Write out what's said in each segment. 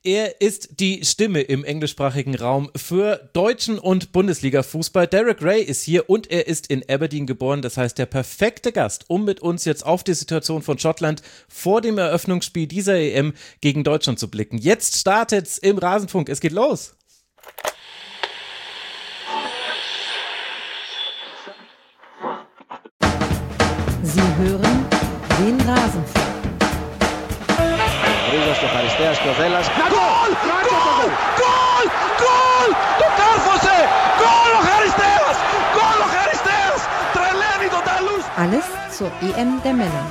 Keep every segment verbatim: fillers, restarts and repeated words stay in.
Er ist die Stimme im englischsprachigen Raum für deutschen und Bundesliga-Fußball. Derek Ray ist hier und er ist in Aberdeen geboren. Das heißt, der perfekte Gast, um mit uns jetzt auf die Situation von Schottland vor dem Eröffnungsspiel dieser E M gegen Deutschland zu blicken. Jetzt startet's im Rasenfunk. Es geht los. Sie hören den Rasenfunk. Στο Χαριστέας και ο Δέλλας. Γκολ! Γκολ! Γκολ! Γκολ! Το κάρφωσε! Γκολ ο Χαριστέας! Γκολ ο Χαριστέας! Τρελαίνει τον Ταλούς! Alles zur E M der Männer.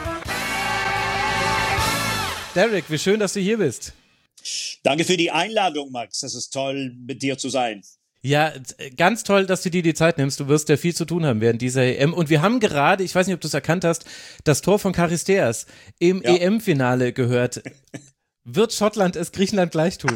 Derek, wie schön, dass du hier bist. Danke für die Einladung, Max. Es ist toll, mit dir zu sein. Ja, ganz toll, dass du dir die Zeit nimmst. Du wirst ja viel zu tun haben während dieser E M. Und wir haben gerade, ich weiß nicht, ob du es erkannt hast, das Tor von Charisteas im ja. E M-Finale gehört. Wird Schottland es Griechenland gleich tun?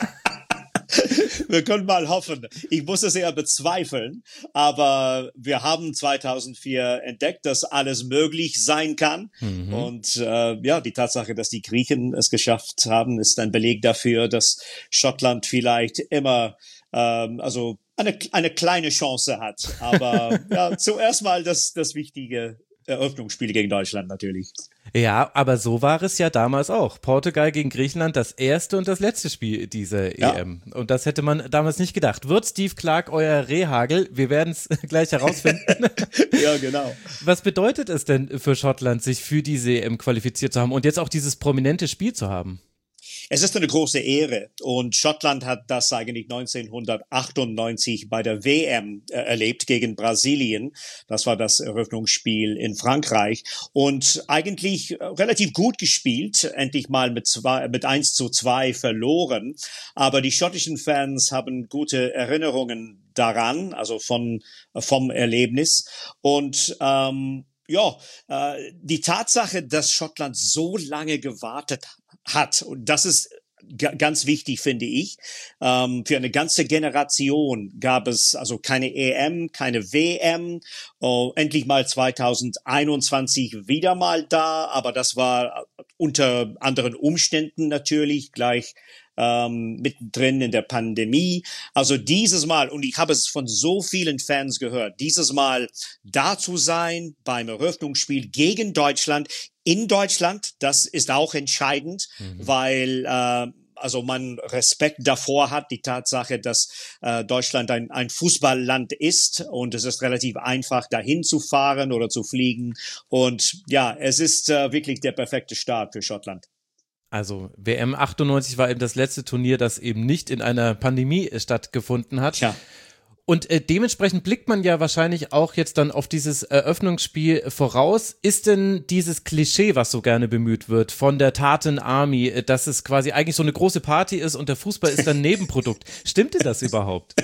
Wir können mal hoffen. Ich muss es eher bezweifeln, aber wir haben zweitausendvier entdeckt, dass alles möglich sein kann. Mhm. Und äh, ja, die Tatsache, dass die Griechen es geschafft haben, ist ein Beleg dafür, dass Schottland vielleicht immer ähm, also eine eine kleine Chance hat. Aber ja, zuerst mal das das wichtige Eröffnungsspiel gegen Deutschland natürlich. Ja, aber so war es ja damals auch. Portugal gegen Griechenland, das erste und das letzte Spiel dieser ja. E M. Und das hätte man damals nicht gedacht. Wird Steve Clarke euer Rehhagel? Wir werden es gleich herausfinden. Ja, genau. Was bedeutet es denn für Schottland, sich für diese E M qualifiziert zu haben und jetzt auch dieses prominente Spiel zu haben? Es ist eine große Ehre und Schottland hat das eigentlich neunzehnhundertachtundneunzig bei der W M äh, erlebt gegen Brasilien. Das war das Eröffnungsspiel in Frankreich und eigentlich äh, relativ gut gespielt, endlich mal mit zwei, mit eins zu zwei verloren. Aber die schottischen Fans haben gute Erinnerungen daran, also von vom Erlebnis und ähm, ja, äh, die Tatsache, dass Schottland so lange gewartet hat, und das ist g- ganz wichtig, finde ich, ähm, für eine ganze Generation gab es also keine E M, keine W M, oh, endlich mal zweitausendeinundzwanzig wieder mal da, aber das war unter anderen Umständen natürlich gleich ähm, mittendrin in der Pandemie. Also dieses Mal, und ich habe es von so vielen Fans gehört, dieses Mal da zu sein beim Eröffnungsspiel gegen Deutschland, in Deutschland, das ist auch entscheidend, mhm. weil äh, also man Respekt davor hat, die Tatsache, dass äh, Deutschland ein, ein Fußballland ist und es ist relativ einfach, dahin zu fahren oder zu fliegen. Und ja, es ist äh, wirklich der perfekte Start für Schottland. Also W M achtundneunzig war eben das letzte Turnier, das eben nicht in einer Pandemie stattgefunden hat. Ja. Und äh, dementsprechend blickt man ja wahrscheinlich auch jetzt dann auf dieses Eröffnungsspiel voraus. Ist denn dieses Klischee, was so gerne bemüht wird von der Tartan Army, äh, dass es quasi eigentlich so eine große Party ist und der Fußball ist dann Nebenprodukt, stimmt denn das überhaupt?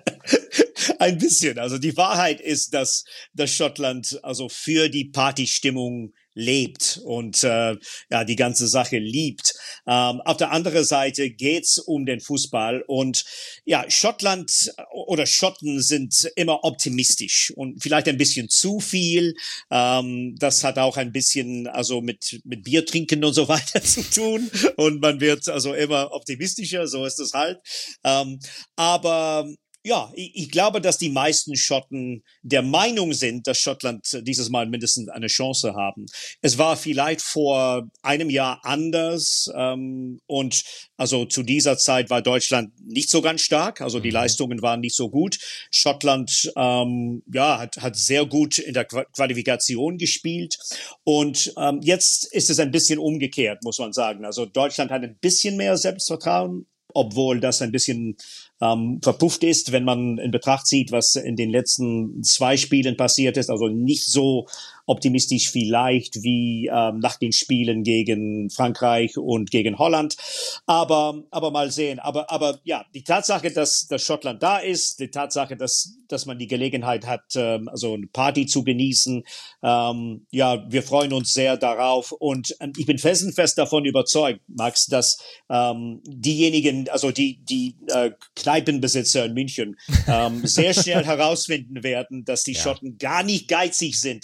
Ein bisschen. Also die Wahrheit ist, dass, dass Schottland also für die Partystimmung lebt und äh, ja die ganze Sache liebt. Ähm, auf der anderen Seite geht's um den Fußball und ja, Schottland oder Schotten sind immer optimistisch und vielleicht ein bisschen zu viel. Ähm, das hat auch ein bisschen also mit mit Bier trinken und so weiter zu tun und man wird also immer optimistischer, so ist es halt. Ähm, aber ja, ich, ich glaube, dass die meisten Schotten der Meinung sind, dass Schottland dieses Mal mindestens eine Chance haben. Es war vielleicht vor einem Jahr anders ähm, und also zu dieser Zeit war Deutschland nicht so ganz stark, also die Leistungen waren nicht so gut. Schottland ähm, ja hat, hat sehr gut in der Qualifikation gespielt und ähm, jetzt ist es ein bisschen umgekehrt, muss man sagen. Also Deutschland hat ein bisschen mehr Selbstvertrauen, obwohl das ein bisschen ähm, verpufft ist, wenn man in Betracht zieht, was in den letzten zwei Spielen passiert ist. Also nicht so optimistisch vielleicht wie ähm, nach den Spielen gegen Frankreich und gegen Holland. Aber aber mal sehen. Aber aber ja, die Tatsache, dass dass Schottland da ist, die Tatsache, dass dass man die Gelegenheit hat, ähm, also eine Party zu genießen. Ähm, ja, wir freuen uns sehr darauf. Und ähm, ich bin felsenfest davon überzeugt, Max, dass ähm, diejenigen, also die die äh, Kneipenbesitzer in München ähm, sehr schnell herausfinden werden, dass die ja. Schotten gar nicht geizig sind, was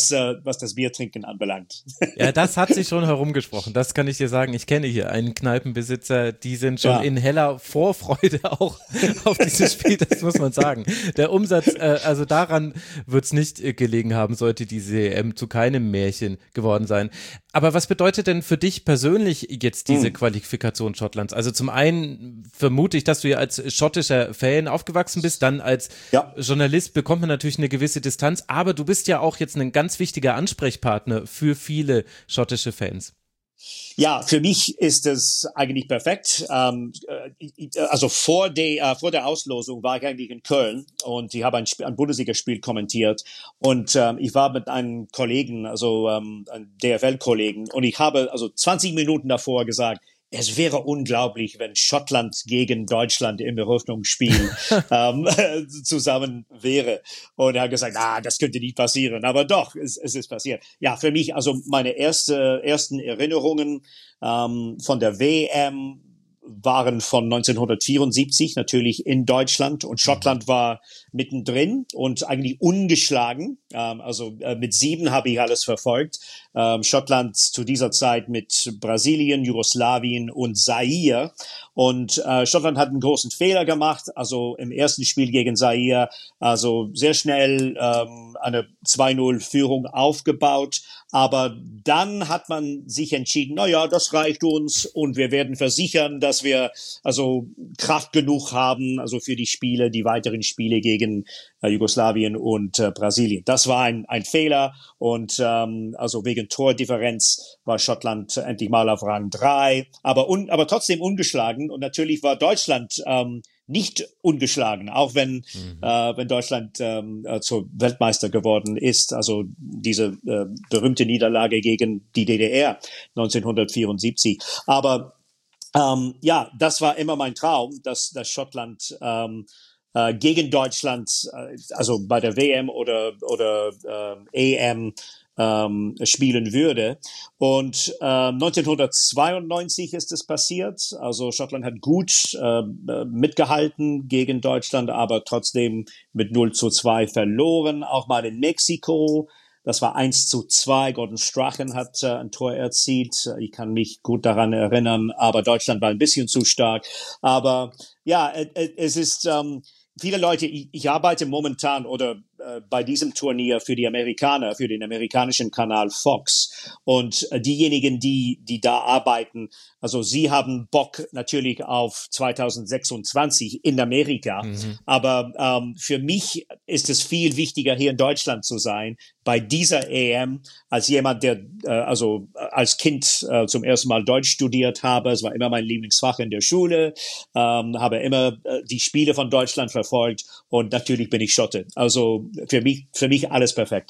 was, äh, was das Biertrinken anbelangt. Ja, das hat sich schon herumgesprochen, das kann ich dir sagen. Ich kenne hier einen Kneipenbesitzer, die sind schon ja. in heller Vorfreude auch auf dieses Spiel, das muss man sagen. Der Umsatz, äh, also daran wird es nicht äh, gelegen haben, sollte diese E M zu keinem Märchen geworden sein. Aber was bedeutet denn für dich persönlich jetzt diese hm. Qualifikation Schottlands? Also zum einen vermute ich, dass du ja als schottischer Fan aufgewachsen bist, dann als ja. Journalist bekommt man natürlich eine gewisse Distanz, aber du bist ja auch jetzt ein ganz wichtiger Ansprechpartner für viele schottische Fans. Ja, für mich ist es eigentlich perfekt. Ähm, also vor der, äh, vor der Auslosung war ich eigentlich in Köln und ich habe ein, Sp- ein Bundesligaspiel kommentiert und ähm, ich war mit einem Kollegen, also ähm, einem D F L-Kollegen und ich habe also zwanzig Minuten davor gesagt, es wäre unglaublich, wenn Schottland gegen Deutschland im Eröffnungsspiel ähm, zusammen wäre. Und er hat gesagt, ah, das könnte nicht passieren. Aber doch, es, es ist passiert. Ja, für mich, also meine erste, ersten Erinnerungen ähm, von der W M waren von neunzehnhundertvierundsiebzig natürlich in Deutschland und Schottland war mittendrin und eigentlich ungeschlagen. Ähm, also äh, mit sieben habe ich alles verfolgt. Ähm, Schottland zu dieser Zeit mit Brasilien, Jugoslawien und Zaire. Und äh, Schottland hat einen großen Fehler gemacht, also im ersten Spiel gegen Zaire, also sehr schnell ähm, eine zwei null Führung aufgebaut. Aber dann hat man sich entschieden, na ja, das reicht uns und wir werden versichern, dass wir also Kraft genug haben, also für die Spiele, die weiteren Spiele gegen äh, Jugoslawien und äh, Brasilien. Das war ein, ein Fehler und ähm, also wegen Tordifferenz war Schottland endlich mal auf Rang drei, aber un, aber trotzdem ungeschlagen und natürlich war Deutschland ähm, nicht ungeschlagen, auch wenn mhm. äh, wenn Deutschland ähm, äh, zur Weltmeister geworden ist, also diese äh, berühmte Niederlage gegen die D D R neunzehnhundertvierundsiebzig. Aber ähm, ja, das war immer mein Traum, dass, dass Schottland ähm, äh, gegen Deutschland, äh, also bei der W M oder oder äh, E M ähm, spielen würde. Und äh, neunzehnhundertzweiundneunzig ist es passiert. Also Schottland hat gut äh, mitgehalten gegen Deutschland, aber trotzdem mit null zu zwei verloren. Auch mal in Mexiko. Das war eins zu zwei. Gordon Strachan hat äh, ein Tor erzielt. Ich kann mich gut daran erinnern, aber Deutschland war ein bisschen zu stark. Aber ja, äh, es ist ähm, viele Leute, ich, ich arbeite momentan oder äh, bei diesem Turnier für die Amerikaner, für den amerikanischen Kanal Fox. Und äh, diejenigen, die die da arbeiten, also sie haben Bock natürlich auf zweitausendsechsundzwanzig in Amerika. Mhm. Aber ähm, für mich ist es viel wichtiger, hier in Deutschland zu sein, bei dieser E M, als jemand, der äh, also als Kind äh, zum ersten Mal Deutsch studiert habe. Es war immer mein Lieblingsfach in der Schule, ähm, habe immer äh, die Spiele von Deutschland verfolgt und natürlich bin ich Schotte. Also für mich, für mich alles perfekt.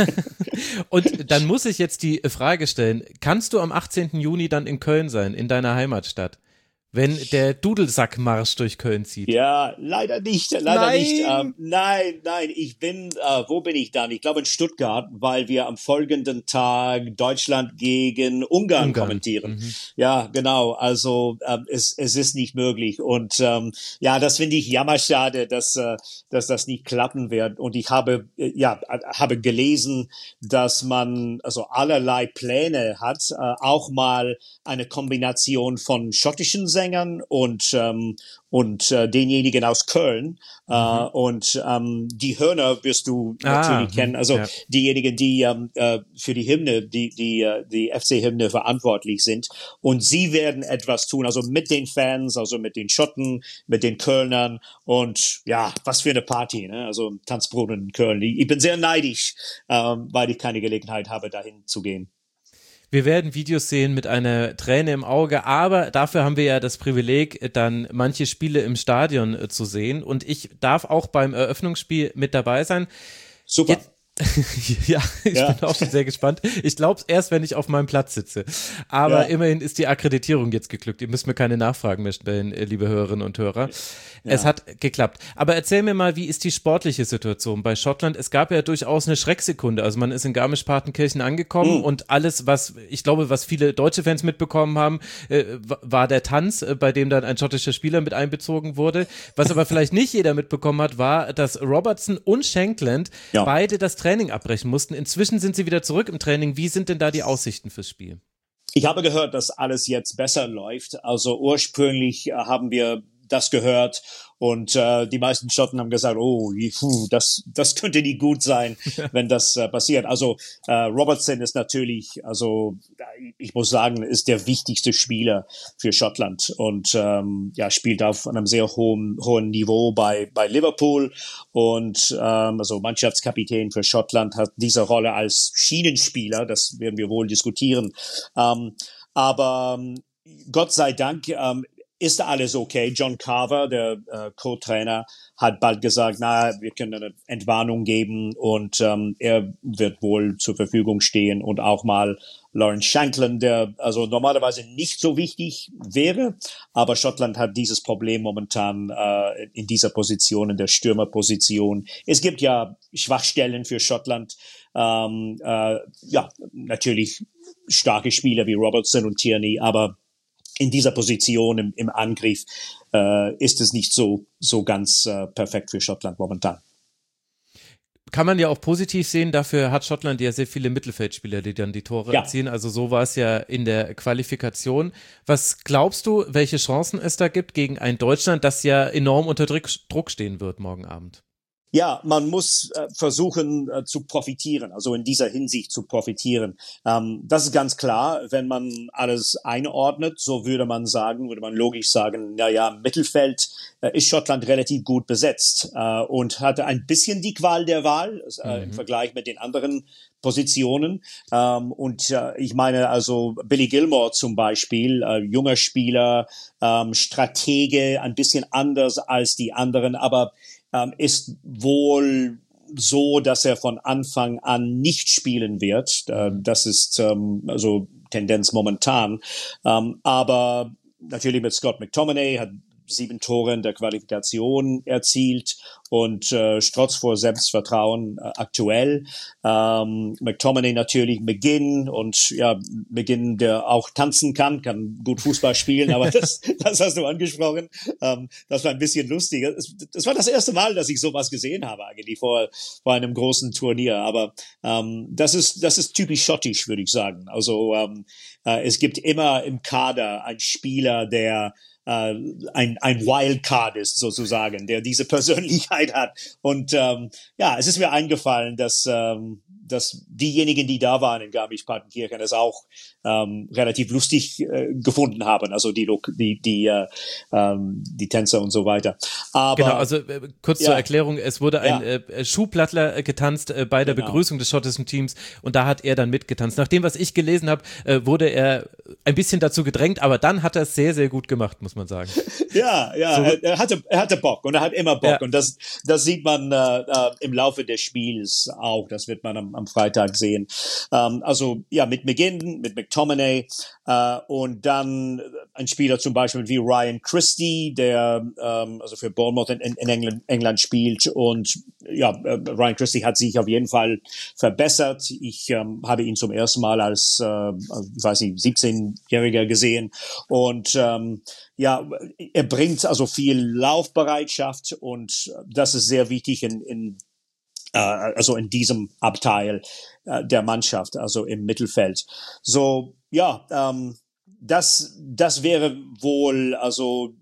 Und dann muss ich jetzt die Frage stellen, kannst du am achtzehnten Juni dann in Köln sein, in deiner Heimatstadt? Wenn der Dudelsackmarsch durch Köln zieht. Ja, leider nicht, leider nein. nicht. Ähm, nein, nein, ich bin, äh, wo bin ich dann? Ich glaube in Stuttgart, weil wir am folgenden Tag Deutschland gegen Ungarn, Ungarn. kommentieren. Mhm. Ja, genau, also ähm, es, es ist nicht möglich und ähm, ja, das finde ich jammerschade, dass, äh, dass das nicht klappen wird und ich habe, äh, ja, habe gelesen, dass man also allerlei Pläne hat, äh, auch mal eine Kombination von schottischen Sängern und ähm, und äh, denjenigen aus Köln mhm. äh, und ähm, die Hörner wirst du ah, natürlich kennen, also ja. diejenigen, die ähm, äh, für die Hymne, die die äh, die F C-Hymne verantwortlich sind und sie werden etwas tun, also mit den Fans, also mit den Schotten, mit den Kölnern und ja, was für eine Party, ne? Also Tanzbrunnen in Köln. Ich bin sehr neidisch, ähm, weil ich keine Gelegenheit habe, dahin zu gehen. Wir werden Videos sehen mit einer Träne im Auge, aber dafür haben wir ja das Privileg, dann manche Spiele im Stadion äh, zu sehen und ich darf auch beim Eröffnungsspiel mit dabei sein. Super. Jetzt ja, ich ja. bin auch schon sehr gespannt. Ich glaube es erst, wenn ich auf meinem Platz sitze. Aber ja. immerhin ist die Akkreditierung jetzt geglückt. Ihr müsst mir keine Nachfragen mehr stellen, liebe Hörerinnen und Hörer. Ja. Es hat geklappt. Aber erzähl mir mal, wie ist die sportliche Situation bei Schottland? Es gab ja durchaus eine Schrecksekunde. Also man ist in Garmisch-Partenkirchen angekommen mhm. und alles, was, ich glaube, was viele deutsche Fans mitbekommen haben, äh, war der Tanz, äh, bei dem dann ein schottischer Spieler mit einbezogen wurde. Was aber vielleicht nicht jeder mitbekommen hat, war, dass Robertson und Shankland ja. beide das Training Training abbrechen mussten. Inzwischen sind sie wieder zurück im Training. Wie sind denn da die Aussichten fürs Spiel? Ich habe gehört, dass alles jetzt besser läuft. Also ursprünglich äh, haben wir das gehört und äh, die meisten Schotten haben gesagt, oh, puh, das das könnte nicht gut sein, wenn das äh, passiert. Also äh, Robertson ist natürlich, also ich muss sagen, ist der wichtigste Spieler für Schottland und ähm, ja spielt auf einem sehr hohen hohen Niveau bei bei Liverpool und ähm, also Mannschaftskapitän für Schottland, hat diese Rolle als Schienenspieler. Das werden wir wohl diskutieren. Ähm, aber ähm, Gott sei Dank ähm, ist alles okay. John Carver, der äh, Co-Trainer, hat bald gesagt, na, wir können eine Entwarnung geben und ähm, er wird wohl zur Verfügung stehen und auch mal Lawrence Shankland, der also normalerweise nicht so wichtig wäre, aber Schottland hat dieses Problem momentan äh, in dieser Position, in der Stürmerposition. Es gibt ja Schwachstellen für Schottland. Ähm, äh, ja, natürlich starke Spieler wie Robertson und Tierney, aber in dieser Position im, im Angriff äh, ist es nicht so so ganz äh, perfekt für Schottland momentan. Kann man ja auch positiv sehen, dafür hat Schottland ja sehr viele Mittelfeldspieler, die dann die Tore Ja. erzielen. Also so war es ja in der Qualifikation. Was glaubst du, welche Chancen es da gibt gegen ein Deutschland, das ja enorm unter Druck stehen wird morgen Abend? Ja, man muss äh, versuchen äh, zu profitieren, also in dieser Hinsicht zu profitieren. Ähm, das ist ganz klar, wenn man alles einordnet, so würde man sagen, würde man logisch sagen, na ja, im Mittelfeld äh, ist Schottland relativ gut besetzt äh, und hatte ein bisschen die Qual der Wahl äh, mhm. im Vergleich mit den anderen Positionen. Ähm, und äh, ich meine also Billy Gilmore zum Beispiel, äh, junger Spieler, ähm, Stratege, ein bisschen anders als die anderen, aber ähm, ist wohl so, dass er von Anfang an nicht spielen wird. Äh, das ist ähm, also Tendenz momentan. Ähm, aber natürlich mit Scott McTominay hat sieben Tore in der Qualifikation erzielt und äh, strotzt vor Selbstvertrauen äh, aktuell. Ähm, McTominay natürlich McGinn und ja, McGinn, der auch tanzen kann, kann gut Fußball spielen, aber das, das hast du angesprochen. Ähm, das war ein bisschen lustig. Das, das war das erste Mal, dass ich sowas gesehen habe eigentlich vor, vor einem großen Turnier. Aber ähm, das ist das ist typisch schottisch, würde ich sagen. Also ähm, äh, es gibt immer im Kader einen Spieler, der Uh, ein, ein Wildcard ist sozusagen, der diese Persönlichkeit hat. Und ähm, ja, es ist mir eingefallen, dass ähm, dass diejenigen, die da waren in Garmisch-Partenkirchen, das auch ähm, relativ lustig äh, gefunden haben. Also die die die äh, ähm, die Tänzer und so weiter. Aber genau, also äh, kurz ja. zur Erklärung: Es wurde ein Ja. äh, Schuhplattler äh, getanzt äh, bei der Genau. Begrüßung des schottischen Teams und da hat er dann mitgetanzt. Nach dem, was ich gelesen habe, äh, wurde er ein bisschen dazu gedrängt, aber dann hat er es sehr, sehr gut gemacht, muss man sagen. Ja, ja, So. er, er hatte, er hatte Bock und er hat immer Bock Ja. und das, das sieht man äh, äh, im Laufe des Spiels auch. Das wird man am, am Freitag sehen. Ähm, also ja, mit McGinn, mit McTominay äh, und dann ein Spieler zum Beispiel wie Ryan Christie, der ähm, also für Bournemouth in, in England, England spielt und ja, äh, Ryan Christie hat sich auf jeden Fall verbessert. Ich ähm, habe ihn zum ersten Mal als, äh, also, ich weiß nicht, siebzehnjähriger gesehen und ähm, ja, er bringt also viel Laufbereitschaft und das ist sehr wichtig in, in äh, also in diesem Abteil äh, der Mannschaft, also im Mittelfeld. So, ja, ähm, das das wäre wohl also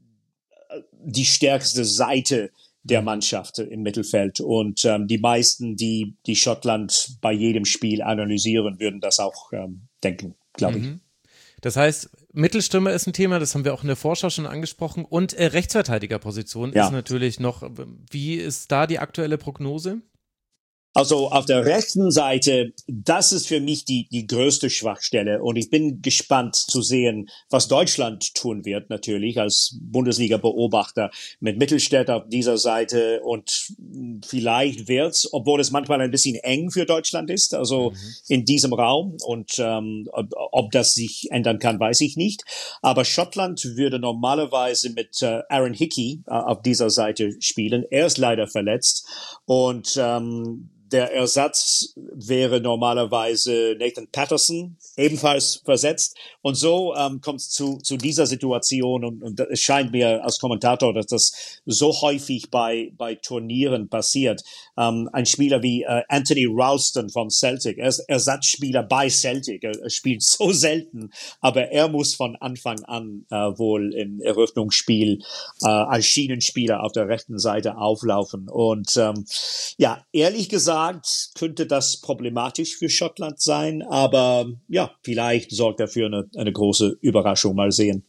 die stärkste Seite der Mannschaft im Mittelfeld und ähm, die meisten, die die Schottland bei jedem Spiel analysieren, würden das auch ähm, denken, glaube ich. Mhm. Das heißt, Mittelstürmer ist ein Thema, das haben wir auch in der Vorschau schon angesprochen und äh, Rechtsverteidigerposition Ja. ist natürlich noch, wie ist da die aktuelle Prognose? Also auf der rechten Seite, das ist für mich die die größte Schwachstelle und ich bin gespannt zu sehen, was Deutschland tun wird natürlich als Bundesliga-Beobachter mit Mittelstädt auf dieser Seite und vielleicht wird's, obwohl es manchmal ein bisschen eng für Deutschland ist, also mhm. in diesem Raum und ähm, ob, ob das sich ändern kann, weiß ich nicht. Aber Schottland würde normalerweise mit äh, Aaron Hickey äh, auf dieser Seite spielen. Er ist leider verletzt und ähm, der Ersatz wäre normalerweise Nathan Patterson, ebenfalls versetzt. Und so ähm, kommt es zu, zu dieser Situation. Und, und es scheint mir als Kommentator, dass das so häufig bei, bei Turnieren passiert. Ähm, ein Spieler wie äh, Anthony Ralston von Celtic, er ist Ersatzspieler bei Celtic. Er, er spielt so selten, aber er muss von Anfang an äh, wohl im Eröffnungsspiel äh, als Schienenspieler auf der rechten Seite auflaufen. Und ähm, ja, ehrlich gesagt könnte das problematisch für Schottland sein, aber ja, vielleicht sorgt er für eine, eine große Überraschung. Mal sehen.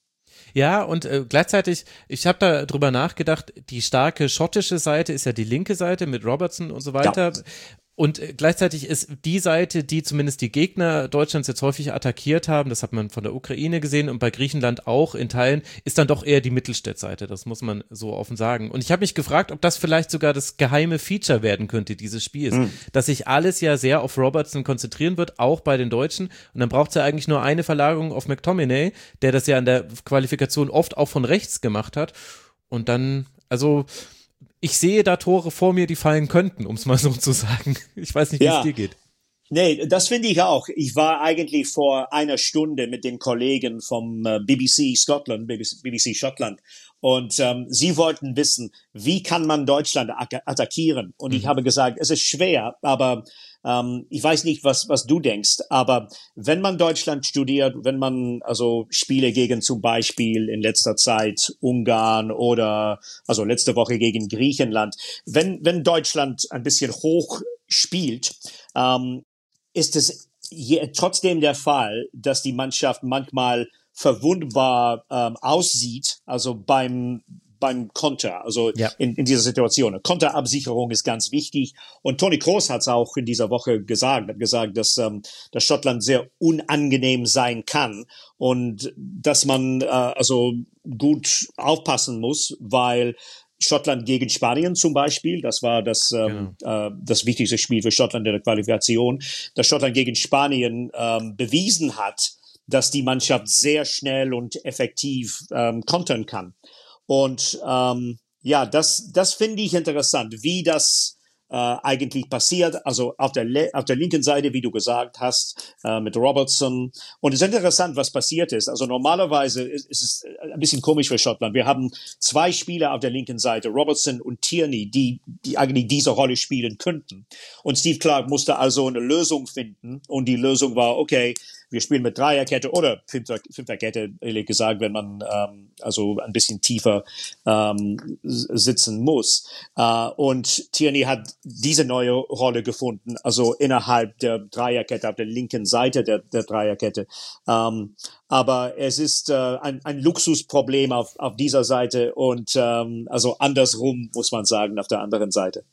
Ja, und äh, gleichzeitig, ich habe da drüber nachgedacht, die starke schottische Seite ist ja die linke Seite mit Robertson und so weiter. Ja. Und äh, gleichzeitig ist die Seite, die zumindest die Gegner Deutschlands jetzt häufig attackiert haben, das hat man von der Ukraine gesehen und bei Griechenland auch in Teilen, ist dann doch eher die Mittelstädt-Seite, das muss man so offen sagen. Und ich habe mich gefragt, ob das vielleicht sogar das geheime Feature werden könnte dieses Spiels, mhm. dass sich alles ja sehr auf Robertson konzentrieren wird, auch bei den Deutschen. Und dann braucht es ja eigentlich nur eine Verlagerung auf McTominay, der das ja in der Qualifikation oft auch von rechts gemacht hat. Und dann, also ich sehe da Tore vor mir, die fallen könnten, um es mal so zu sagen. Ich weiß nicht, wie ja. es dir geht. Nee, das finde ich auch. Ich war eigentlich vor einer Stunde mit den Kollegen vom äh, B B C Scotland, B B C Schottland, und ähm, sie wollten wissen, wie kann man Deutschland attackieren? Und mhm. ich habe gesagt, es ist schwer, aber ähm, ich weiß nicht, was was du denkst, aber wenn man Deutschland studiert, wenn man also Spiele gegen zum Beispiel in letzter Zeit Ungarn oder also letzte Woche gegen Griechenland, wenn wenn Deutschland ein bisschen hoch spielt, ähm, ist es je, trotzdem der Fall, dass die Mannschaft manchmal verwundbar ähm, aussieht, also beim beim Konter, also ja. in, in dieser Situation. Konterabsicherung ist ganz wichtig. Und Toni Kroos hat es auch in dieser Woche gesagt, hat gesagt, dass, ähm, dass Schottland sehr unangenehm sein kann und dass man äh, also gut aufpassen muss, weil Schottland gegen Spanien zum Beispiel, das war das ähm, genau. äh, das wichtigste Spiel für Schottland in der Qualifikation, dass Schottland gegen Spanien ähm, bewiesen hat, dass die Mannschaft sehr schnell und effektiv ähm, kontern kann. Und ähm, ja, das das finde ich interessant, wie das äh, eigentlich passiert. Also auf der Le- auf der linken Seite, wie du gesagt hast, äh, mit Robertson. Und es ist interessant, was passiert ist. Also normalerweise ist, ist es ein bisschen komisch für Schottland. Wir haben zwei Spieler auf der linken Seite, Robertson und Tierney, die die eigentlich diese Rolle spielen könnten. Und Steve Clarke musste also eine Lösung finden. Und die Lösung war, okay, wir spielen mit Dreierkette oder Fünfer, Fünferkette, ehrlich gesagt, wenn man ähm, also ein bisschen tiefer ähm, sitzen muss. Äh, und Tierney hat diese neue Rolle gefunden, also innerhalb der Dreierkette, auf der linken Seite der, der Dreierkette. Ähm, aber es ist äh, ein, ein Luxusproblem auf, auf dieser Seite und ähm, also andersrum, muss man sagen, auf der anderen Seite.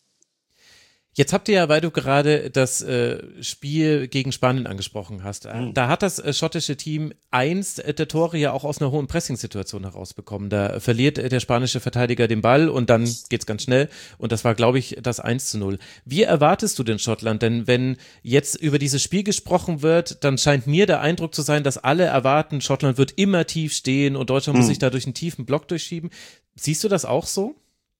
Jetzt habt ihr ja, weil du gerade das äh, Spiel gegen Spanien angesprochen hast, äh, mhm. da hat das äh, schottische Team eins der Tore ja auch aus einer hohen Pressing-Situation herausbekommen. Da verliert äh, der spanische Verteidiger den Ball und dann geht's ganz schnell und das war, glaube ich, das eins zu null. Wie erwartest du denn Schottland? Denn wenn jetzt über dieses Spiel gesprochen wird, dann scheint mir der Eindruck zu sein, dass alle erwarten, Schottland wird immer tief stehen und Deutschland mhm. muss sich da durch einen tiefen Block durchschieben. Siehst du das auch so?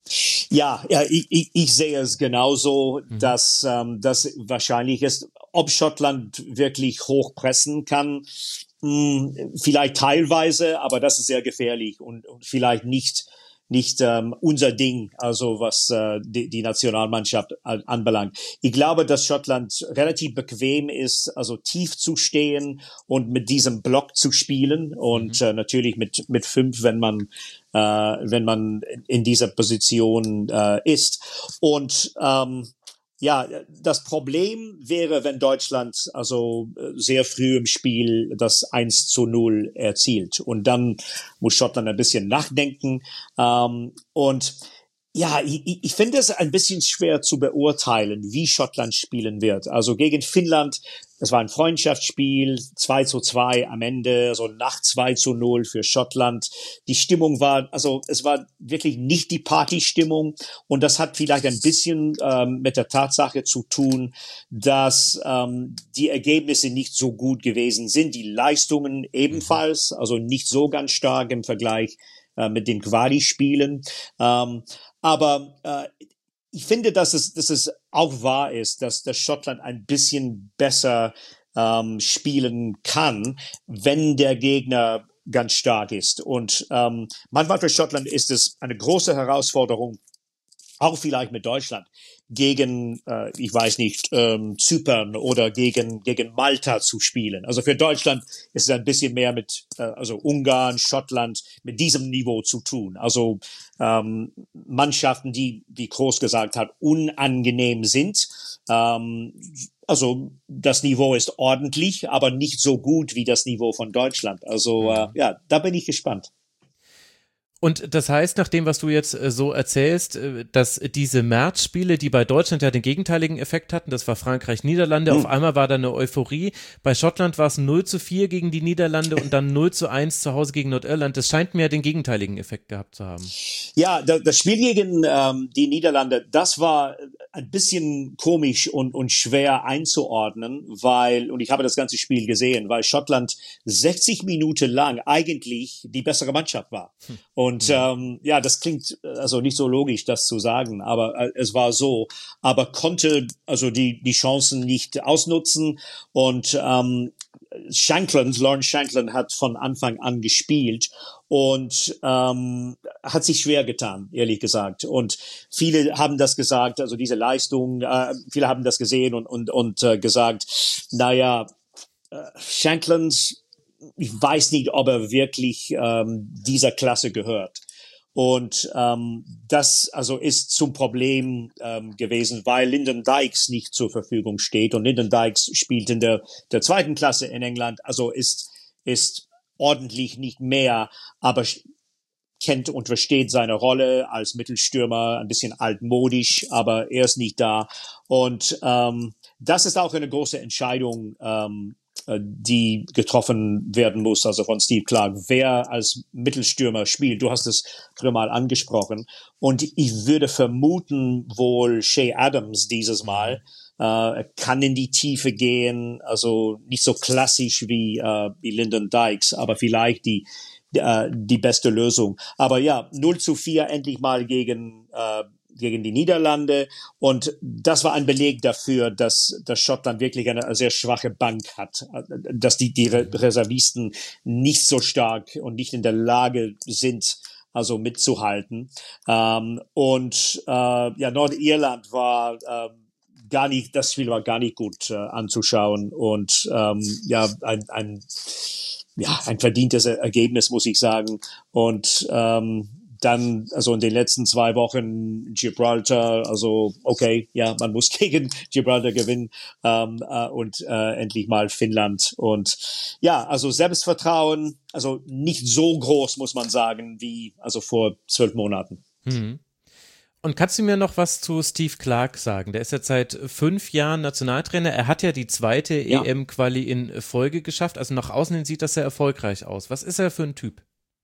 Ja, ja, ich, ich, ich sehe es genauso, mhm. dass ähm, das wahrscheinlich ist, ob Schottland wirklich hochpressen kann, mh, vielleicht teilweise, aber das ist sehr gefährlich und, und vielleicht nicht nicht ähm, unser Ding, also was äh, die, die Nationalmannschaft an, anbelangt. Ich glaube, dass Schottland relativ bequem ist, also tief zu stehen und mit diesem Block zu spielen und mhm. äh, natürlich mit mit fünf, wenn man äh, wenn man in dieser Position äh, ist. Und ähm, ja, das Problem wäre, wenn Deutschland also sehr früh im Spiel das eins zu null erzielt. Und dann muss Schottland ein bisschen nachdenken. Ähm, und ja, ich, ich finde es ein bisschen schwer zu beurteilen, wie Schottland spielen wird. Also gegen Finnland, das war ein Freundschaftsspiel, zwei zu zwei am Ende, so nach zwei zu null für Schottland. Die Stimmung war, also es war wirklich nicht die Partystimmung und das hat vielleicht ein bisschen ähm, mit der Tatsache zu tun, dass ähm, die Ergebnisse nicht so gut gewesen sind, die Leistungen ebenfalls, also nicht so ganz stark im Vergleich äh, mit den Quali-Spielen. Ähm, aber äh, ich finde, dass es, dass es auch wahr ist, dass, dass Schottland ein bisschen besser ähm, spielen kann, wenn der Gegner ganz stark ist. Und ähm, manchmal für Schottland ist es eine große Herausforderung, auch vielleicht mit Deutschland, gegen, äh, ich weiß nicht, ähm, Zypern oder gegen gegen Malta zu spielen. Also für Deutschland ist es ein bisschen mehr mit, äh, also Ungarn, Schottland, mit diesem Niveau zu tun. Also ähm, Mannschaften, die, wie Kroos gesagt hat, unangenehm sind. Ähm, also das Niveau ist ordentlich, aber nicht so gut wie das Niveau von Deutschland. Also äh, ja, da bin ich gespannt. Und das heißt, nach dem, was du jetzt äh, so erzählst, äh, dass diese Märzspiele, die bei Deutschland ja den gegenteiligen Effekt hatten, das war Frankreich, Niederlande, mhm. auf einmal war da eine Euphorie. Bei Schottland war es null zu vier gegen die Niederlande und dann null zu eins zu Hause gegen Nordirland. Das scheint mir den gegenteiligen Effekt gehabt zu haben. Ja, das Spiel gegen ähm, die Niederlande, das war ein bisschen komisch und, und schwer einzuordnen, weil, und ich habe das ganze Spiel gesehen, weil Schottland sechzig Minuten lang eigentlich die bessere Mannschaft war. Hm. Und ähm, ja, das klingt also nicht so logisch, das zu sagen, aber äh, es war so. Aber konnte also die die Chancen nicht ausnutzen. Und ähm, Shankland, Lawrence Shankland hat von Anfang an gespielt und ähm, hat sich schwer getan, ehrlich gesagt. Und viele haben das gesagt, also diese Leistung, äh, viele haben das gesehen und und und äh, gesagt, naja, äh, Shankland, ich weiß nicht, ob er wirklich ähm, dieser Klasse gehört. Und ähm, das also ist zum Problem ähm, gewesen, weil Lyndon Dykes nicht zur Verfügung steht. Und Lyndon Dykes spielt in der, der zweiten Klasse in England, also ist, ist ordentlich nicht mehr, aber kennt und versteht seine Rolle als Mittelstürmer, ein bisschen altmodisch, aber er ist nicht da. Und ähm, das ist auch eine große Entscheidung, ähm, die getroffen werden muss, also von Steve Clarke, wer als Mittelstürmer spielt. Du hast es gerade mal angesprochen. Und ich würde vermuten, wohl Che Adams dieses Mal. Äh, er kann in die Tiefe gehen, also nicht so klassisch wie, äh, wie Lyndon Dykes, aber vielleicht die, äh, die beste Lösung. Aber ja, null zu vier endlich mal gegen, äh, gegen die Niederlande. Und das war ein Beleg dafür, dass, dass Schottland wirklich eine sehr schwache Bank hat, dass die, die Reservisten nicht so stark und nicht in der Lage sind, also mitzuhalten. Ähm, und äh, ja, Nordirland war äh, gar nicht, das Spiel war gar nicht gut äh, anzuschauen und ähm, ja, ein, ein, ja, ein verdientes Ergebnis, muss ich sagen. Und ähm, dann, also in den letzten zwei Wochen Gibraltar, also okay, ja, man muss gegen Gibraltar gewinnen ähm, äh, und äh, endlich mal Finnland. Und ja, also Selbstvertrauen, also nicht so groß, muss man sagen, wie also vor zwölf Monaten. Mhm. Und kannst du mir noch was zu Steve Clarke sagen? Der ist jetzt seit fünf Jahren Nationaltrainer. Er hat ja die zweite ja. E M-Quali in Folge geschafft. Also nach außen hin sieht das sehr erfolgreich aus. Was ist er für ein Typ?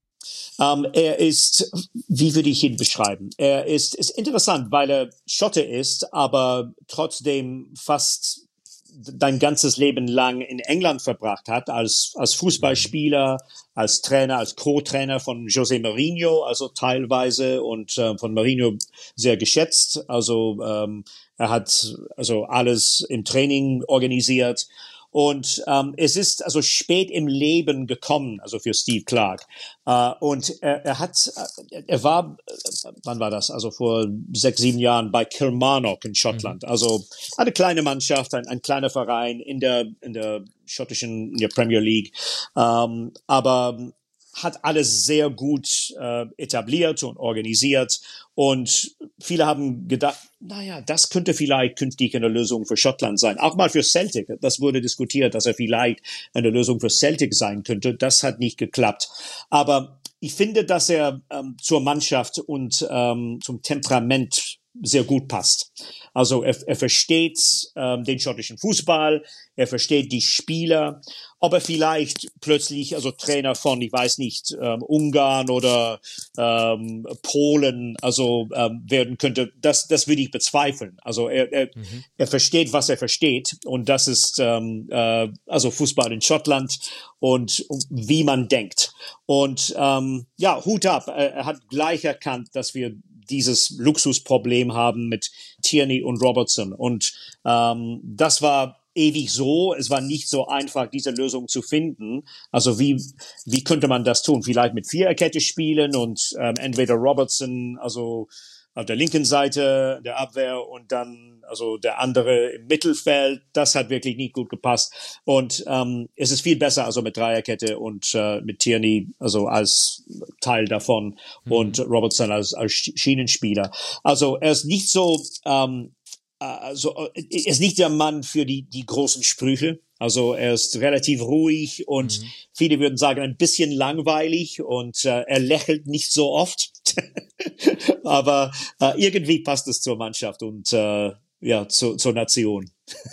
Um, er ist, wie würde ich ihn beschreiben? Er ist, ist interessant, weil er Schotte ist, aber trotzdem fast dein ganzes Leben lang in England verbracht hat, als, als Fußballspieler, als Trainer, als Co-Trainer von José Mourinho, also teilweise, und äh, von Mourinho sehr geschätzt. Also ähm, er hat also alles im Training organisiert. Und ähm, es ist also spät im Leben gekommen, also für Steve Clarke. Äh, und er, er hat, er war, wann war das? Also vor sechs, sieben Jahren bei Kilmarnock in Schottland. Mhm. Also eine kleine Mannschaft, ein, ein kleiner Verein in der in der schottischen in der Premier League. Ähm, aber hat alles sehr gut äh, etabliert und organisiert. Und viele haben gedacht, naja, das könnte vielleicht künftig eine Lösung für Schottland sein. Auch mal für Celtic. Das wurde diskutiert, dass er vielleicht eine Lösung für Celtic sein könnte. Das hat nicht geklappt. Aber ich finde, dass er ähm, zur Mannschaft und ähm, zum Temperament sehr gut passt. Also er, er versteht ähm, den schottischen Fußball, er versteht die Spieler. Ob er vielleicht plötzlich, also Trainer von, ich weiß nicht, ähm, Ungarn oder ähm, Polen, also ähm, werden könnte, das das würde ich bezweifeln. Also er er, mhm. er versteht, was er versteht, und das ist ähm, äh, also Fußball in Schottland und, und wie man denkt. Und ähm, ja, Hut ab, er, er hat gleich erkannt, dass wir dieses Luxusproblem haben mit Tierney und Robertson. Und ähm, das war ewig so. Es war nicht so einfach, diese Lösung zu finden. Also wie wie könnte man das tun? Vielleicht mit Viererkette spielen und ähm, entweder Robertson, also auf der linken Seite der Abwehr und dann also der andere im Mittelfeld. Das hat wirklich nicht gut gepasst. Und ähm, es ist viel besser also mit Dreierkette und äh, mit Tierney also als Teil davon mhm. und Robertson als, als Schienenspieler. Also er ist nicht so ähm, also er ist nicht der Mann für die die großen Sprüche. Also er ist relativ ruhig und mhm. viele würden sagen ein bisschen langweilig und äh, er lächelt nicht so oft. Aber äh, irgendwie passt es zur Mannschaft und äh, ja zu, zur Nation.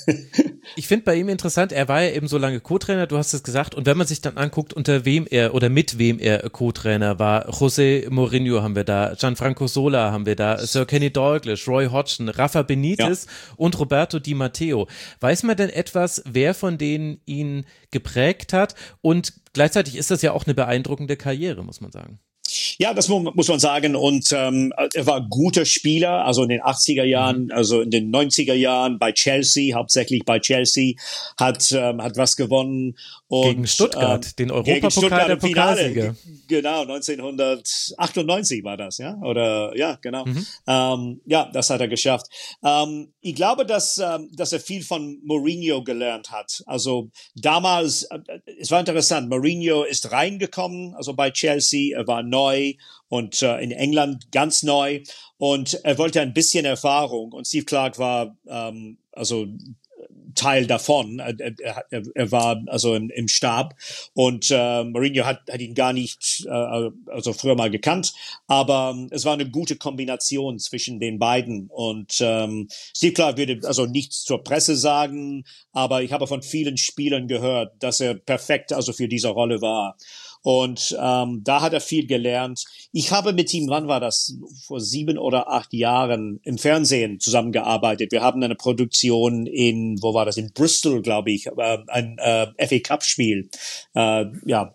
Ich finde bei ihm interessant, er war ja eben so lange Co-Trainer, du hast es gesagt, und wenn man sich dann anguckt, unter wem er oder mit wem er Co-Trainer war, José Mourinho haben wir da, Gianfranco Sola haben wir da, Sir Kenny Dalglish, Roy Hodgson, Rafa Benitez ja. und Roberto Di Matteo. Weiß man denn etwas, wer von denen ihn geprägt hat? Und gleichzeitig ist das ja auch eine beeindruckende Karriere, muss man sagen. Ja, das muss man sagen. Und ähm, er war guter Spieler, also in den achtziger Jahren, mhm. also in den neunziger Jahren bei Chelsea, hauptsächlich bei Chelsea, hat ähm, hat was gewonnen. Und, gegen Stuttgart, ähm, den Europapokal der Pokalsieger. Genau, neunzehnhundertachtundneunzig war das, ja? Oder ja, genau. Mhm. Ähm, ja, das hat er geschafft. Ähm, ich glaube, dass ähm, dass er viel von Mourinho gelernt hat. Also damals, äh, es war interessant, Mourinho ist reingekommen, also bei Chelsea, er war neu und äh, in England ganz neu und er wollte ein bisschen Erfahrung und Steve Clarke war ähm, also Teil davon. Er, er, er war also im, im Stab und äh, Mourinho hat, hat ihn gar nicht äh, also früher mal gekannt, aber ähm, es war eine gute Kombination zwischen den beiden und ähm, Steve Clarke würde also nichts zur Presse sagen, aber ich habe von vielen Spielern gehört, dass er perfekt also für diese Rolle war. Und ähm, da hat er viel gelernt. Ich habe mit ihm, wann war das? Vor sieben oder acht Jahren im Fernsehen zusammengearbeitet. Wir haben eine Produktion in, wo war das? In Bristol, glaube ich, äh, ein äh, F A Cup Spiel. Äh, ja,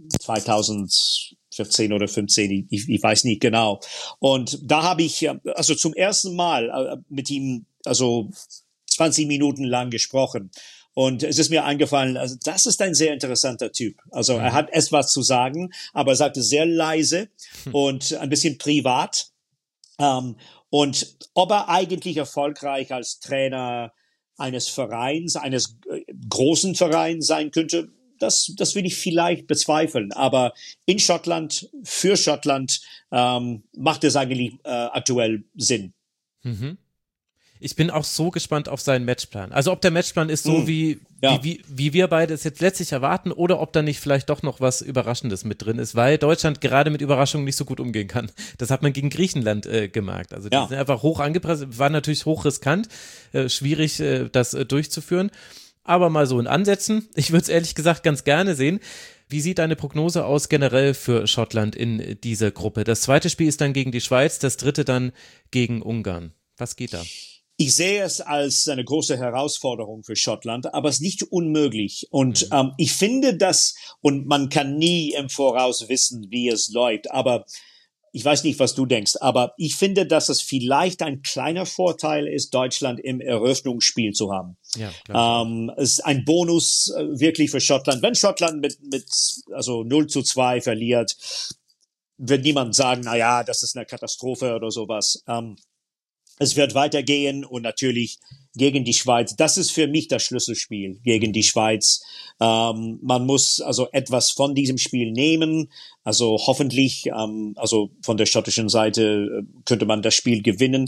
zweitausendvierzehn oder fünfzehn, ich, ich weiß nicht genau. Und da habe ich also zum ersten Mal äh, mit ihm also zwanzig Minuten lang gesprochen. Und es ist mir eingefallen, also das ist ein sehr interessanter Typ. Also er hat etwas zu sagen, aber er sagte sehr leise und ein bisschen privat. Ähm, und ob er eigentlich erfolgreich als Trainer eines Vereins, eines großen Vereins sein könnte, das, das will ich vielleicht bezweifeln. Aber in Schottland, für Schottland, ähm, macht es eigentlich äh, aktuell Sinn. Mhm. Ich bin auch so gespannt auf seinen Matchplan. Also ob der Matchplan ist so, mm, wie, ja. wie, wie, wie wir beide es jetzt letztlich erwarten oder ob da nicht vielleicht doch noch was Überraschendes mit drin ist, weil Deutschland gerade mit Überraschungen nicht so gut umgehen kann. Das hat man gegen Griechenland äh, gemerkt. Also die ja. sind einfach hoch angepresst, war natürlich hoch riskant, äh, schwierig äh, das äh, durchzuführen. Aber mal so in Ansätzen. Ich würde es ehrlich gesagt ganz gerne sehen. Wie sieht deine Prognose aus generell für Schottland in dieser Gruppe? Das zweite Spiel ist dann gegen die Schweiz, das dritte dann gegen Ungarn. Was geht da? Ich sehe es als eine große Herausforderung für Schottland, aber es ist nicht unmöglich. Und mhm. ähm, ich finde das, und man kann nie im Voraus wissen, wie es läuft, aber ich weiß nicht, was du denkst, aber ich finde, dass es vielleicht ein kleiner Vorteil ist, Deutschland im Eröffnungsspiel zu haben. Ja, klar. Ähm, es ist ein Bonus äh, wirklich für Schottland. Wenn Schottland mit, mit also null zu zwei verliert, wird niemand sagen, na ja, das ist eine Katastrophe oder sowas. Ähm, Es wird weitergehen und natürlich gegen die Schweiz. Das ist für mich das Schlüsselspiel gegen die Schweiz. Ähm, man muss also etwas von diesem Spiel nehmen. Also hoffentlich, ähm, also von der schottischen Seite könnte man das Spiel gewinnen.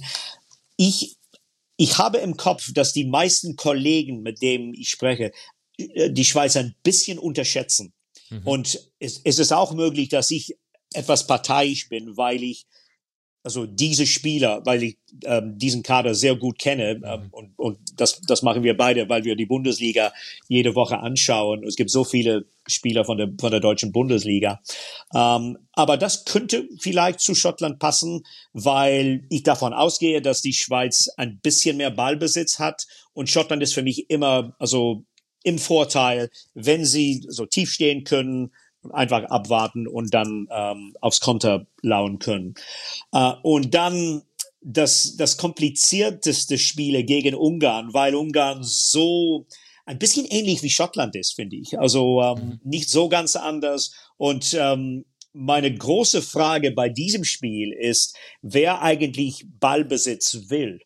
Ich, ich habe im Kopf, dass die meisten Kollegen, mit denen ich spreche, die Schweiz ein bisschen unterschätzen. Mhm. Und es, es ist auch möglich, dass ich etwas parteiisch bin, weil ich also diese Spieler, weil ich ähm, diesen Kader sehr gut kenne, ähm, und, und das, das machen wir beide, weil wir die Bundesliga jede Woche anschauen. Es gibt so viele Spieler von der, von der deutschen Bundesliga. Ähm, aber das könnte vielleicht zu Schottland passen, weil ich davon ausgehe, dass die Schweiz ein bisschen mehr Ballbesitz hat und Schottland ist für mich immer also im Vorteil, wenn sie so tief stehen können, einfach abwarten und dann ähm, aufs Konter lauen können. Äh, und dann das, das komplizierteste Spiele gegen Ungarn, weil Ungarn so ein bisschen ähnlich wie Schottland ist, finde ich. Also ähm, nicht so ganz anders. Und ähm, meine große Frage bei diesem Spiel ist, wer eigentlich Ballbesitz will.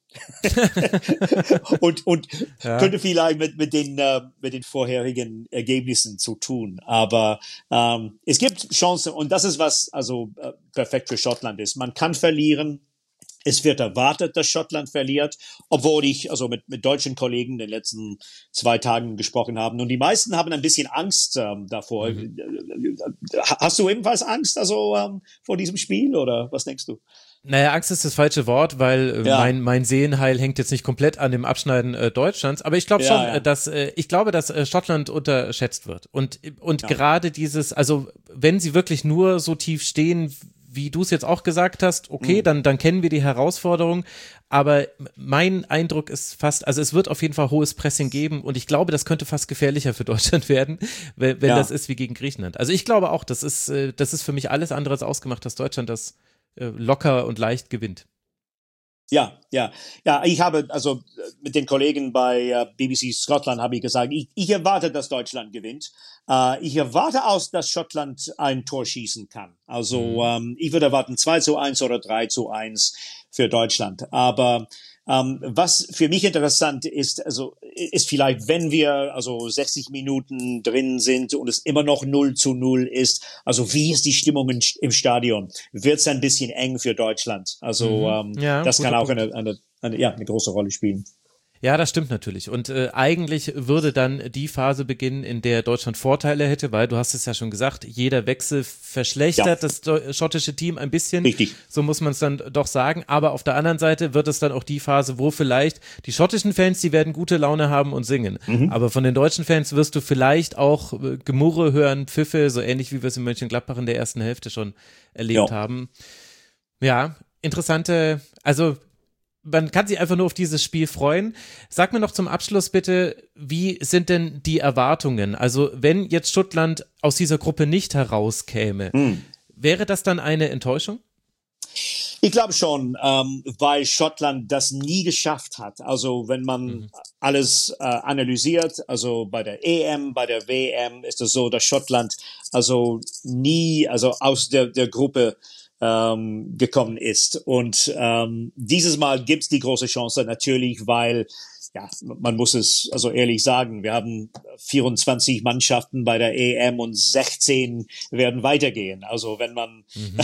und und ja. könnte vielleicht mit mit den äh, mit den vorherigen Ergebnissen zu tun. Aber ähm, es gibt Chancen und das ist was also äh, perfekt für Schottland ist. Man kann verlieren. Es wird erwartet, dass Schottland verliert, obwohl ich also mit, mit deutschen Kollegen in den letzten zwei Tagen gesprochen habe. Und die meisten haben ein bisschen Angst ähm, davor. Mhm. Hast du ebenfalls Angst also ähm, vor diesem Spiel oder was denkst du? Naja, Angst ist das falsche Wort, weil äh, ja. mein mein Seelenheil hängt jetzt nicht komplett an dem Abschneiden äh, Deutschlands, aber ich glaube ja, schon, ja. dass äh, ich glaube, dass äh, Schottland unterschätzt wird und und ja. gerade dieses, also wenn sie wirklich nur so tief stehen, wie du es jetzt auch gesagt hast, okay, mhm. dann, dann kennen wir die Herausforderung, aber mein Eindruck ist fast, also es wird auf jeden Fall hohes Pressing geben und ich glaube, das könnte fast gefährlicher für Deutschland werden, wenn, wenn ja. das ist wie gegen Griechenland. Also ich glaube auch, das ist, das ist für mich alles andere als ausgemacht, dass Deutschland das locker und leicht gewinnt. Ja, ja, ja, ich habe, also mit den Kollegen bei uh, B B C Scotland habe ich gesagt, ich, ich erwarte, dass Deutschland gewinnt. Uh, ich erwarte auch, dass Schottland ein Tor schießen kann. Also mhm. um, ich würde erwarten zwei zu eins oder drei zu eins für Deutschland. Aber um, was für mich interessant ist, also ist vielleicht, wenn wir also sechzig Minuten drin sind und es immer noch null zu null ist, also wie ist die Stimmung in, im Stadion? Wird es ein bisschen eng für Deutschland? Also mhm. um, ja, das kann auch eine, eine, eine, ja, eine große Rolle spielen. Ja, das stimmt natürlich. Und äh, eigentlich würde dann die Phase beginnen, in der Deutschland Vorteile hätte, weil du hast es ja schon gesagt, jeder Wechsel verschlechtert ja. das do- schottische Team ein bisschen. Richtig. So muss man es dann doch sagen. Aber auf der anderen Seite wird es dann auch die Phase, wo vielleicht die schottischen Fans, die werden gute Laune haben und singen. Mhm. Aber von den deutschen Fans wirst du vielleicht auch äh, Gemurre hören, Pfiffe, so ähnlich wie wir es in Mönchengladbach in der ersten Hälfte schon erlebt ja. haben. Ja, interessante, also man kann sich einfach nur auf dieses Spiel freuen. Sag mir noch zum Abschluss bitte, wie sind denn die Erwartungen? Also wenn jetzt Schottland aus dieser Gruppe nicht herauskäme, hm. wäre das dann eine Enttäuschung? Ich glaube schon, ähm, weil Schottland das nie geschafft hat. Also wenn man mhm. alles äh, analysiert, also bei der E M, bei der W M ist es so, dass Schottland also nie, also aus der, der Gruppe ähm, gekommen ist. Und ähm, dieses Mal gibt's die große Chance natürlich, weil ja, man muss es also ehrlich sagen, wir haben vierundzwanzig Mannschaften bei der E M und sechzehn werden weitergehen. Also wenn man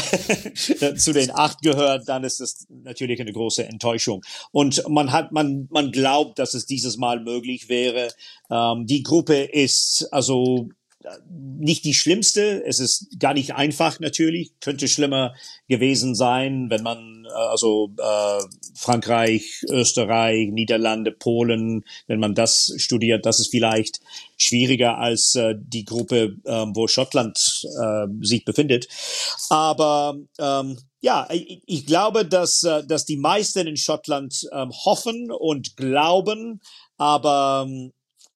mhm. zu den acht gehört, dann ist das natürlich eine große Enttäuschung. Und man hat, man, man glaubt, dass es dieses Mal möglich wäre. Ähm, die Gruppe ist also nicht die schlimmste, es ist gar nicht einfach natürlich, könnte schlimmer gewesen sein, wenn man äh, also äh, Frankreich, Österreich, Niederlande, Polen, wenn man das studiert, das ist vielleicht schwieriger als äh, die Gruppe, äh, wo Schottland äh, sich befindet. Aber ähm, ja, ich, ich glaube, dass äh, dass die meisten in Schottland äh, hoffen und glauben, aber ähm,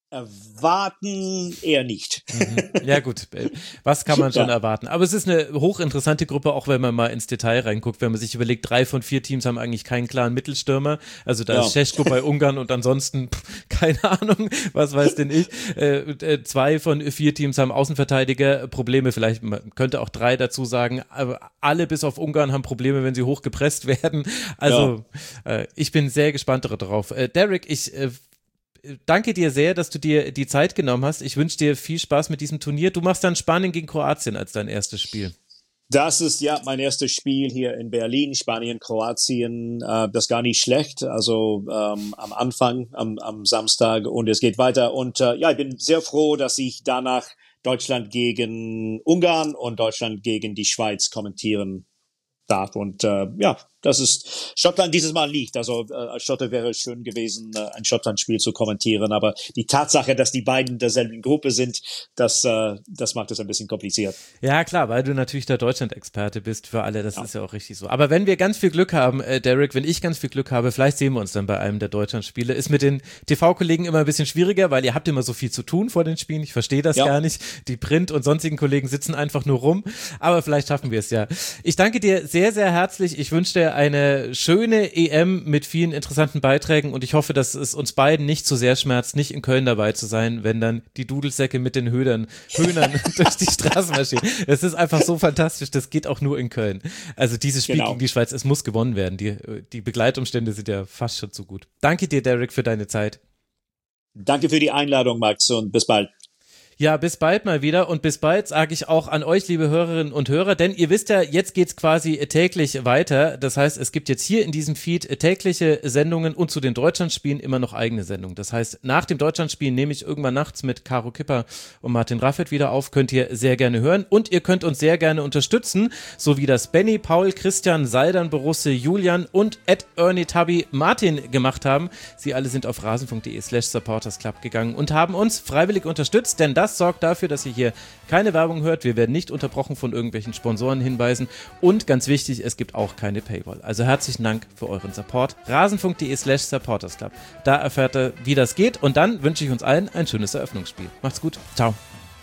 erwarten eher nicht. Ja gut, was kann man schon ja. erwarten? Aber es ist eine hochinteressante Gruppe, auch wenn man mal ins Detail reinguckt, wenn man sich überlegt, drei von vier Teams haben eigentlich keinen klaren Mittelstürmer, also da ja. ist Šeško bei Ungarn und ansonsten pff, keine Ahnung, was weiß denn ich. Äh, zwei von vier Teams haben Außenverteidiger Probleme, vielleicht man könnte auch drei dazu sagen, aber alle bis auf Ungarn haben Probleme, wenn sie hochgepresst werden. Also ja. äh, ich bin sehr gespannt darauf. Äh, Derek, ich äh, danke dir sehr, dass du dir die Zeit genommen hast. Ich wünsche dir viel Spaß mit diesem Turnier. Du machst dann Spanien gegen Kroatien als dein erstes Spiel. Das ist ja mein erstes Spiel hier in Berlin, Spanien, Kroatien. Äh, das ist gar nicht schlecht. Also ähm, am Anfang, am, am Samstag und es geht weiter. Und äh, ja, ich bin sehr froh, dass ich danach Deutschland gegen Ungarn und Deutschland gegen die Schweiz kommentieren darf. Und äh, ja, das ist Schottland dieses Mal nicht. Also äh, als Schotte wäre es schön gewesen, äh, ein Schottland-Spiel zu kommentieren. Aber die Tatsache, dass die beiden derselben Gruppe sind, das, äh, das macht es ein bisschen kompliziert. Ja, klar, weil du natürlich der Deutschland-Experte bist für alle. Das ja. ist ja auch richtig so. Aber wenn wir ganz viel Glück haben, äh, Derek, wenn ich ganz viel Glück habe, vielleicht sehen wir uns dann bei einem der Deutschland-Spiele. Ist mit den T V-Kollegen immer ein bisschen schwieriger, weil ihr habt immer so viel zu tun vor den Spielen. Ich verstehe das ja. gar nicht. Die Print- und sonstigen Kollegen sitzen einfach nur rum. Aber vielleicht schaffen wir es ja. Ich danke dir sehr, sehr herzlich. Ich wünsche dir eine schöne E M mit vielen interessanten Beiträgen und ich hoffe, dass es uns beiden nicht zu sehr schmerzt, nicht in Köln dabei zu sein, wenn dann die Dudelsäcke mit den Höhnern, Höhnern durch die Straßen marschieren. Es ist einfach so fantastisch, das geht auch nur in Köln. Also dieses Spiel genau. gegen die Schweiz, es muss gewonnen werden. Die, die Begleitumstände sind ja fast schon zu gut. Danke dir, Derek, für deine Zeit. Danke für die Einladung, Max, und bis bald. Ja, bis bald mal wieder und bis bald sage ich auch an euch, liebe Hörerinnen und Hörer, denn ihr wisst ja, jetzt geht's quasi täglich weiter. Das heißt, es gibt jetzt hier in diesem Feed tägliche Sendungen und zu den Deutschlandspielen immer noch eigene Sendungen. Das heißt, nach dem Deutschlandspiel nehme ich irgendwann nachts mit Caro Kipper und Martin Raffet wieder auf. Könnt ihr sehr gerne hören und ihr könnt uns sehr gerne unterstützen, so wie das Benny, Paul, Christian, Saldan, Borusse, Julian und Ed Ernie Tabby Martin gemacht haben. Sie alle sind auf rasen.de slash supportersclub gegangen und haben uns freiwillig unterstützt, denn das sorgt dafür, dass ihr hier keine Werbung hört. Wir werden nicht unterbrochen von irgendwelchen Sponsorenhinweisen und ganz wichtig, es gibt auch keine Paywall. Also herzlichen Dank für euren Support. rasen.de slash supportersclub. Da erfährt ihr, wie das geht und dann wünsche ich uns allen ein schönes Eröffnungsspiel. Macht's gut. Ciao.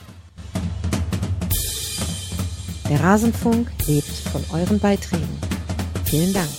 Der Rasenfunk lebt von euren Beiträgen. Vielen Dank.